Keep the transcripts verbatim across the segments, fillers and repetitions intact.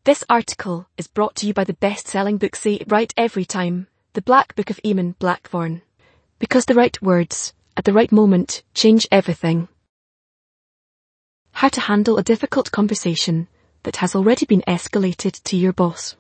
This article is brought to you by the best-selling book Say It Right Every Time, The Black Book of Eamon Blackthorne. Because the right words, at the right moment, change everything. How to handle a difficult conversation that has already been escalated to your boss.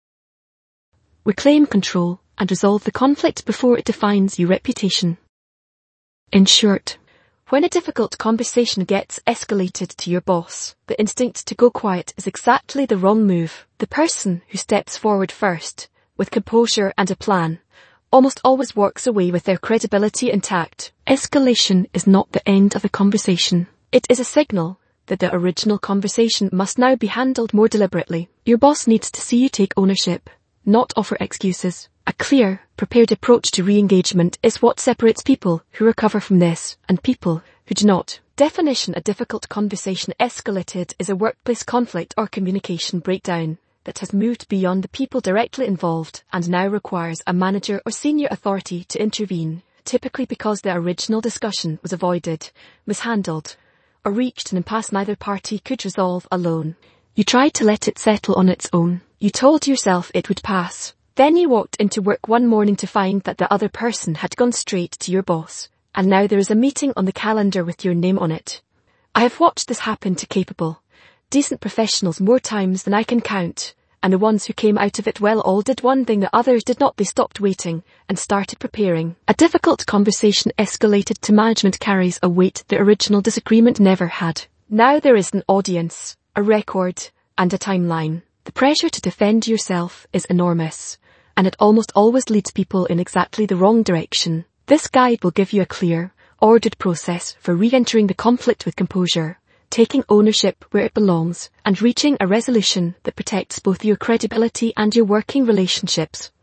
Reclaim control and resolve the conflict before it defines your reputation. In short, when a difficult conversation gets escalated to your boss, the instinct to go quiet is exactly the wrong move. The person who steps forward first, with composure and a plan, almost always walks away with their credibility intact. Escalation is not the end of a conversation. It is a signal that the original conversation must now be handled more deliberately. Your boss needs to see you take ownership, not offer excuses. A clear, prepared approach to re-engagement is what separates people who recover from this and people who do not. Definition: a difficult conversation escalated is a workplace conflict or communication breakdown that has moved beyond the people directly involved and now requires a manager or senior authority to intervene, typically because the original discussion was avoided, mishandled, or reached an impasse neither party could resolve alone. You tried to let it settle on its own. You told yourself it would pass. Then you walked into work one morning to find that the other person had gone straight to your boss, and now there is a meeting on the calendar with your name on it. I have watched this happen to capable, decent professionals more times than I can count, and the ones who came out of it well all did one thing the others did not. They stopped waiting and started preparing. A difficult conversation escalated to management carries a weight the original disagreement never had. Now there is an audience, a record, and a timeline. The pressure to defend yourself is enormous, and it almost always leads people in exactly the wrong direction. This guide will give you a clear, ordered process for re-entering the conflict with composure, taking ownership where it belongs, and reaching a resolution that protects both your credibility and your working relationships.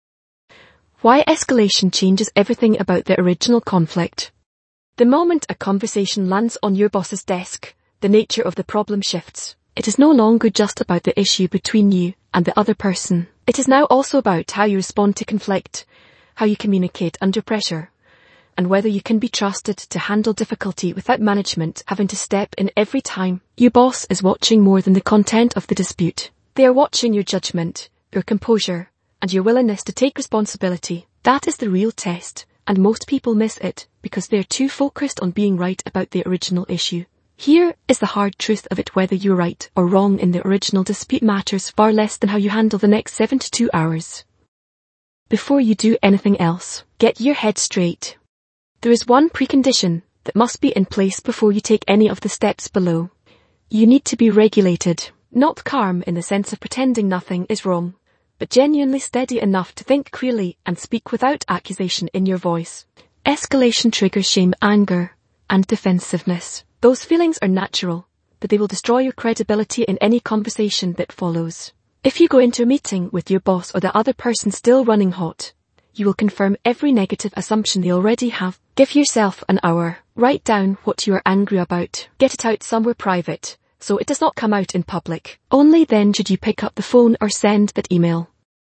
Why escalation changes everything about the original conflict. The moment a conversation lands on your boss's desk, the nature of the problem shifts. It is no longer just about the issue between you and the other person. It is now also about how you respond to conflict, how you communicate under pressure, and whether you can be trusted to handle difficulty without management having to step in every time. Your boss is watching more than the content of the dispute. They are watching your judgment, your composure, and your willingness to take responsibility. That is the real test, and most people miss it because they are too focused on being right about the original issue. Here is the hard truth of it: whether you're right or wrong in the original dispute matters far less than how you handle the next seventy-two hours. Before you do anything else, get your head straight. There is one precondition that must be in place before you take any of the steps below. You need to be regulated, not calm in the sense of pretending nothing is wrong, but genuinely steady enough to think clearly and speak without accusation in your voice. Escalation triggers shame, anger, and defensiveness. Those feelings are natural, but they will destroy your credibility in any conversation that follows. If you go into a meeting with your boss or the other person still running hot, you will confirm every negative assumption they already have. Give yourself an hour. Write down what you are angry about. Get it out somewhere private, so it does not come out in public. Only then should you pick up the phone or send that email.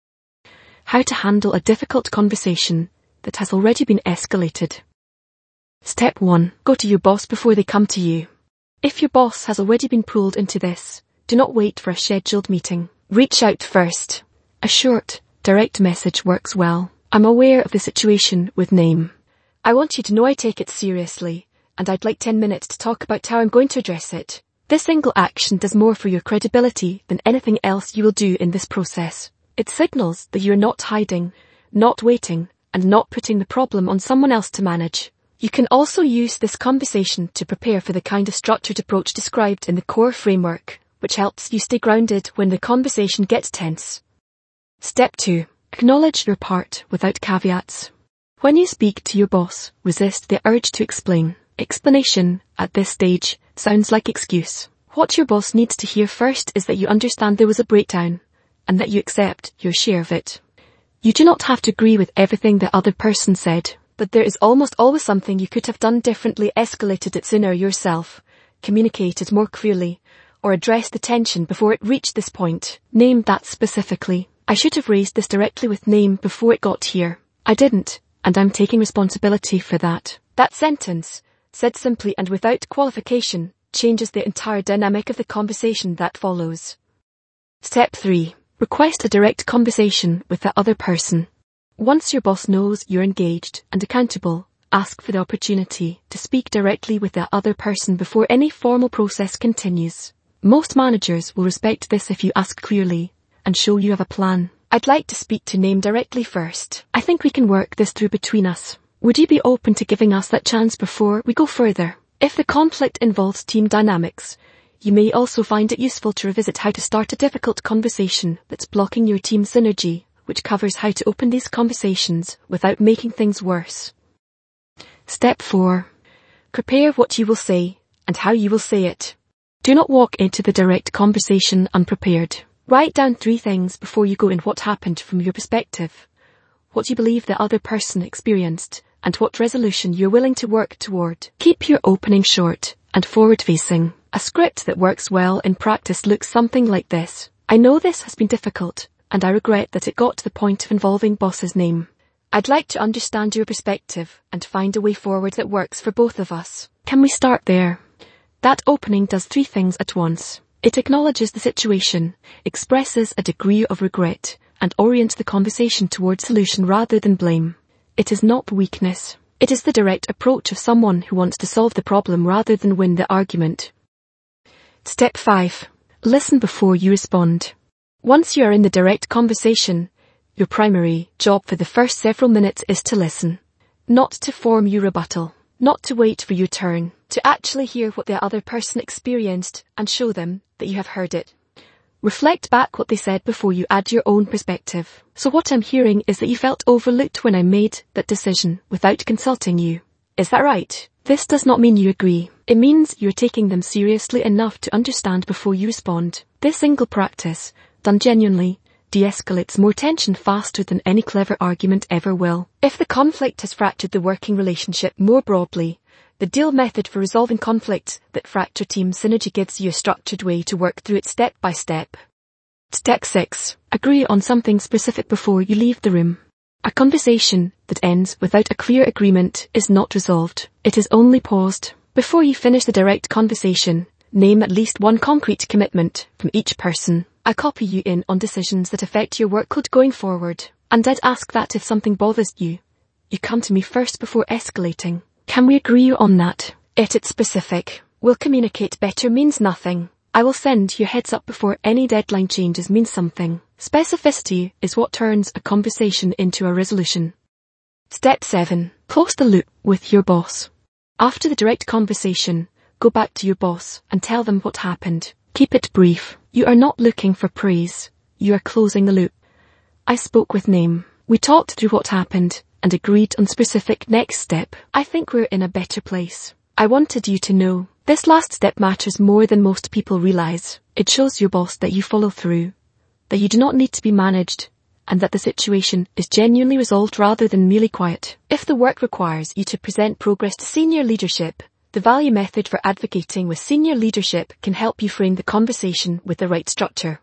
How to handle a difficult conversation that has already been escalated. Step one. Go to your boss before they come to you. If your boss has already been pulled into this, do not wait for a scheduled meeting. Reach out first. A short, direct message works well. I'm aware of the situation with name. I want you to know I take it seriously, and I'd like ten minutes to talk about how I'm going to address it. This single action does more for your credibility than anything else you will do in this process. It signals that you are not hiding, not waiting, and not putting the problem on someone else to manage. You can also use this conversation to prepare for the kind of structured approach described in the core framework, which helps you stay grounded when the conversation gets tense. Step two. Acknowledge your part without caveats. When you speak to your boss, resist the urge to explain. Explanation, at this stage, sounds like excuse. What your boss needs to hear first is that you understand there was a breakdown, and that you accept your share of it. You do not have to agree with everything the other person said, but there is almost always something you could have done differently, escalated it sooner yourself, communicated more clearly, or addressed the tension before it reached this point. Name that specifically. I should have raised this directly with name before it got here. I didn't, and I'm taking responsibility for that. That sentence, said simply and without qualification, changes the entire dynamic of the conversation that follows. Step three. Request a direct conversation with the other person. Once your boss knows you're engaged and accountable, ask for the opportunity to speak directly with the other person before any formal process continues. Most managers will respect this if you ask clearly and show you have a plan. I'd like to speak to Name directly first. I think we can work this through between us. Would you be open to giving us that chance before we go further? If the conflict involves team dynamics, you may also find it useful to revisit how to start a difficult conversation that's blocking your team synergy, which covers how to open these conversations without making things worse. Step four. Prepare what you will say and how you will say it. Do not walk into the direct conversation unprepared. Write down three things before you go in: what happened from your perspective, what you believe the other person experienced, and what resolution you're willing to work toward. Keep your opening short and forward-facing. A script that works well in practice looks something like this. I know this has been difficult, and I regret that it got to the point of involving boss's name. I'd like to understand your perspective and find a way forward that works for both of us. Can we start there? That opening does three things at once. It acknowledges the situation, expresses a degree of regret, and orients the conversation towards solution rather than blame. It is not weakness. It is the direct approach of someone who wants to solve the problem rather than win the argument. Step five. Listen before you respond. Once you are in the direct conversation, your primary job for the first several minutes is to listen. Not to form your rebuttal. Not to wait for your turn. To actually hear what the other person experienced and show them that you have heard it. Reflect back what they said before you add your own perspective. So what I'm hearing is that you felt overlooked when I made that decision without consulting you. Is that right? This does not mean you agree. It means you're taking them seriously enough to understand before you respond. This single practice, done genuinely, de-escalates more tension faster than any clever argument ever will. If the conflict has fractured the working relationship more broadly, the deal method for resolving conflicts that fracture team synergy gives you a structured way to work through it step by step. Step six. Agree on something specific before you leave the room. A conversation that ends without a clear agreement is not resolved. It is only paused. Before you finish the direct conversation, name at least one concrete commitment from each person. I copy you in on decisions that affect your workload going forward, and I'd ask that if something bothers you, you come to me first before escalating. Can we agree on that? If it's specific, we'll communicate better means nothing. I will send you heads up before any deadline changes means something. Specificity is what turns a conversation into a resolution. Step seven. Close the loop with your boss. After the direct conversation, go back to your boss and tell them what happened. Keep it brief. You are not looking for praise. You are closing the loop. I spoke with Name. We talked through what happened and agreed on specific next step. I think we're in a better place. I wanted you to know. This last step matters more than most people realize. It shows your boss that you follow through, that you do not need to be managed, and that the situation is genuinely resolved rather than merely quiet. If the work requires you to present progress to senior leadership, the value method for advocating with senior leadership can help you frame the conversation with the right structure.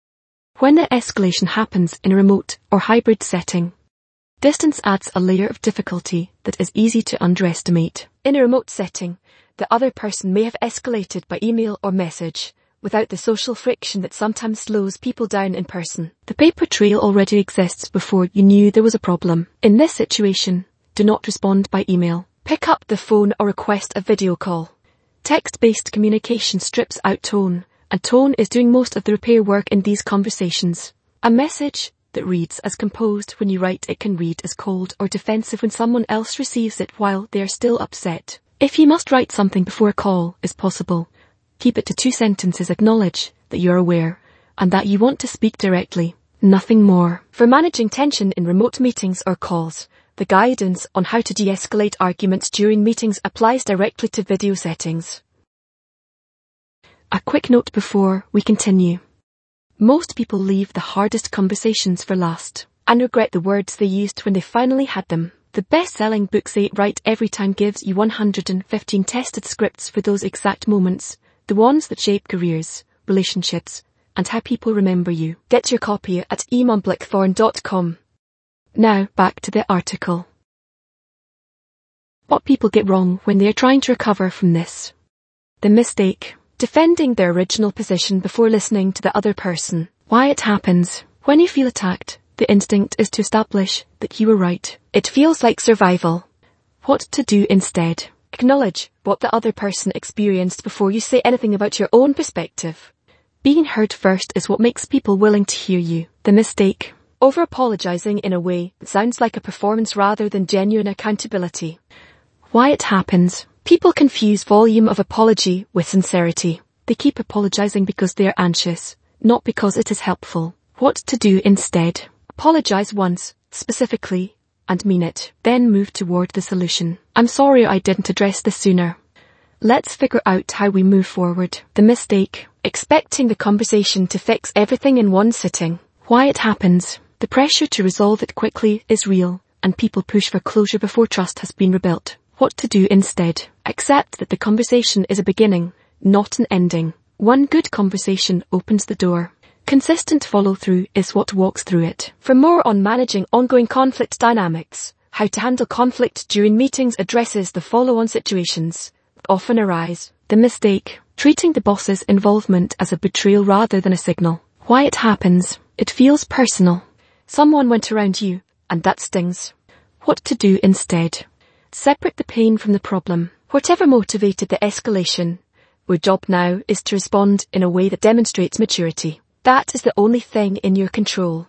When the escalation happens in a remote or hybrid setting, distance adds a layer of difficulty that is easy to underestimate. In a remote setting, the other person may have escalated by email or message, without the social friction that sometimes slows people down in person. The paper trail already exists before you knew there was a problem. In this situation, do not respond by email. Pick up the phone or request a video call. Text-based communication strips out tone, and tone is doing most of the repair work in these conversations. A message that reads as composed when you write it can read as cold or defensive when someone else receives it while they are still upset. If you must write something before a call is possible, keep it to two sentences. Acknowledge that you are aware and that you want to speak directly. Nothing more. For managing tension in remote meetings or calls, the guidance on how to de-escalate arguments during meetings applies directly to video settings. A quick note before we continue. Most people leave the hardest conversations for last and regret the words they used when they finally had them. The best-selling book Say It Right Every Time gives you one hundred fifteen tested scripts for those exact moments, the ones that shape careers, relationships, and how people remember you. Get your copy at emon blackthorn dot com. Now, back to the article. What people get wrong when they are trying to recover from this. The mistake. Defending their original position before listening to the other person. Why it happens. When you feel attacked, the instinct is to establish that you were right. It feels like survival. What to do instead. Acknowledge what the other person experienced before you say anything about your own perspective. Being heard first is what makes people willing to hear you. The mistake. Over-apologizing in a way that sounds like a performance rather than genuine accountability. Why it happens. People confuse volume of apology with sincerity. They keep apologizing because they are anxious, not because it is helpful. What to do instead. Apologize once, specifically, and mean it. Then move toward the solution. I'm sorry I didn't address this sooner. Let's figure out how we move forward. The mistake. Expecting the conversation to fix everything in one sitting. Why it happens. The pressure to resolve it quickly is real, and people push for closure before trust has been rebuilt. What to do instead. Accept that the conversation is a beginning, not an ending. One good conversation opens the door. Consistent follow-through is what walks through it. For more on managing ongoing conflict dynamics, how to handle conflict during meetings addresses the follow-on situations that often arise. The mistake. Treating the boss's involvement as a betrayal rather than a signal. Why it happens. It feels personal. Someone went around you, and that stings. What to do instead. Separate the pain from the problem. Whatever motivated the escalation, your job now is to respond in a way that demonstrates maturity. That is the only thing in your control.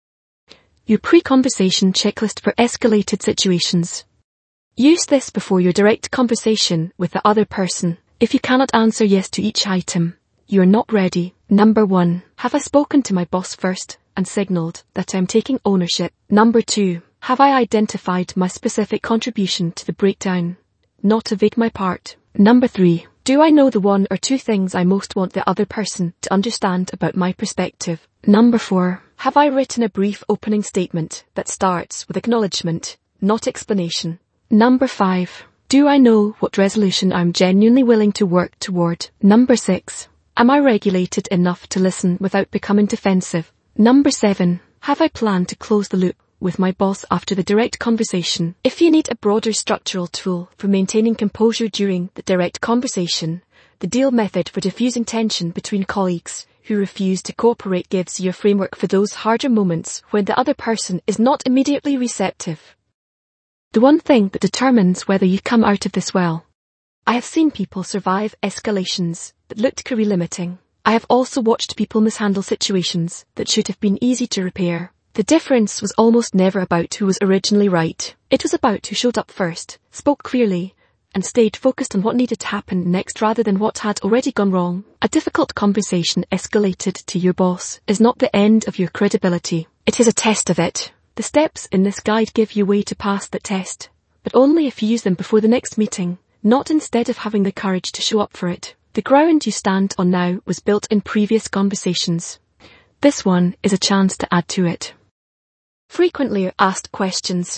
Your pre-conversation checklist for escalated situations. Use this before your direct conversation with the other person. If you cannot answer yes to each item, you are not ready. Number one. Have I spoken to my boss first and signaled that I am taking ownership? Number two. Have I identified my specific contribution to the breakdown, not evade my part? Number three. Do I know the one or two things I most want the other person to understand about my perspective? Number four. Have I written a brief opening statement that starts with acknowledgement, not explanation? Number five. Do I know what resolution I'm genuinely willing to work toward? Number six. Am I regulated enough to listen without becoming defensive? Number seven. Have I planned to close the loop with my boss after the direct conversation? If you need a broader structural tool for maintaining composure during the direct conversation, the DEAL method for diffusing tension between colleagues who refuse to cooperate gives you a framework for those harder moments when the other person is not immediately receptive. The one thing that determines whether you come out of this well. I have seen people survive escalations that looked career limiting. I have also watched people mishandle situations that should have been easy to repair. The difference was almost never about who was originally right. It was about who showed up first, spoke clearly, and stayed focused on what needed to happen next rather than what had already gone wrong. A difficult conversation escalated to your boss is not the end of your credibility. It is a test of it. The steps in this guide give you a way to pass that test, but only if you use them before the next meeting, not instead of having the courage to show up for it. The ground you stand on now was built in previous conversations. This one is a chance to add to it. Frequently asked questions.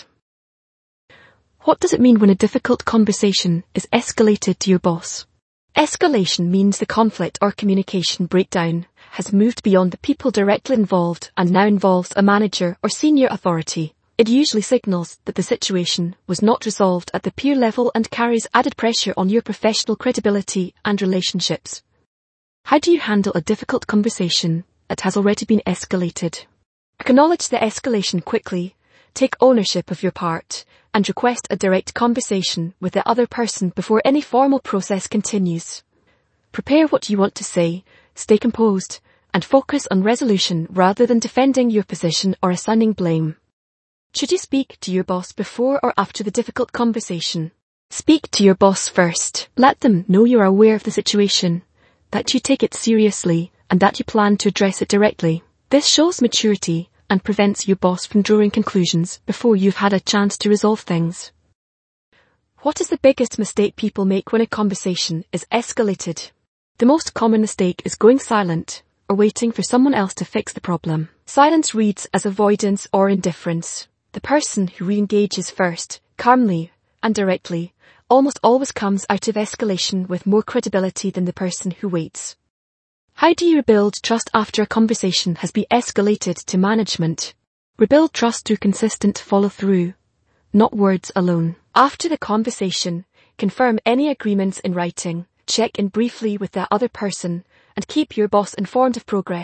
What does it mean when a difficult conversation is escalated to your boss? Escalation means the conflict or communication breakdown has moved beyond the people directly involved and now involves a manager or senior authority. It usually signals that the situation was not resolved at the peer level and carries added pressure on your professional credibility and relationships. How do you handle a difficult conversation that has already been escalated? Acknowledge the escalation quickly, take ownership of your part, and request a direct conversation with the other person before any formal process continues. Prepare what you want to say, stay composed, and focus on resolution rather than defending your position or assigning blame. Should you speak to your boss before or after the difficult conversation? Speak to your boss first. Let them know you are aware of the situation, that you take it seriously, and that you plan to address it directly. This shows maturity and prevents your boss from drawing conclusions before you've had a chance to resolve things. What is the biggest mistake people make when a conversation is escalated? The most common mistake is going silent or waiting for someone else to fix the problem. Silence reads as avoidance or indifference. The person who re-engages first, calmly and directly, almost always comes out of escalation with more credibility than the person who waits. How do you rebuild trust after a conversation has been escalated to management? Rebuild trust through consistent follow-through, not words alone. After the conversation, confirm any agreements in writing, check in briefly with the other person, and keep your boss informed of progress.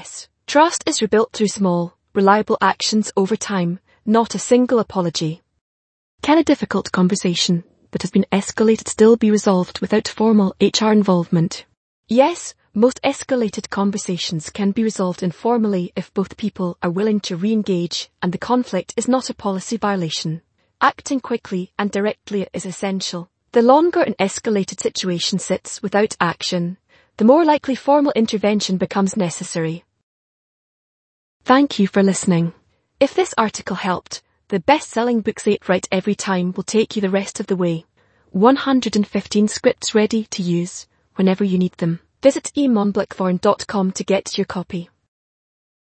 Trust is rebuilt through small, reliable actions over time, not a single apology. Can a difficult conversation that has been escalated still be resolved without formal H R involvement? Yes, most escalated conversations can be resolved informally if both people are willing to re-engage and the conflict is not a policy violation. Acting quickly and directly is essential. The longer an escalated situation sits without action, the more likely formal intervention becomes necessary. Thank you for listening. If this article helped, the best-selling book Say It Right Every Time will take you the rest of the way. one hundred fifteen scripts ready to use whenever you need them. Visit e monblackthorn dot com to get your copy.